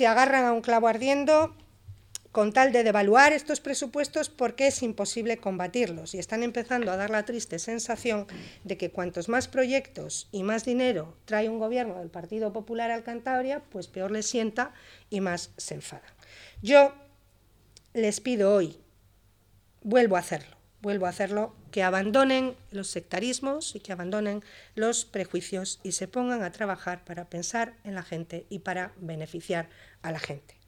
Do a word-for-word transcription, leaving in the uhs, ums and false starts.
se agarran a un clavo ardiendo con tal de devaluar estos presupuestos porque es imposible combatirlos, y están empezando a dar la triste sensación de que cuantos más proyectos y más dinero trae un gobierno del Partido Popular al Cantabria, pues peor les sienta y más se enfadan. Yo les pido hoy, vuelvo a hacerlo, vuelvo a hacerlo, que abandonen los sectarismos y que abandonen los prejuicios y se pongan a trabajar para pensar en la gente y para beneficiar a la gente.